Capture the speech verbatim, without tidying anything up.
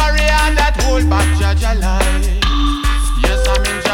barrier that hold back Jaja life. Yes, I'm in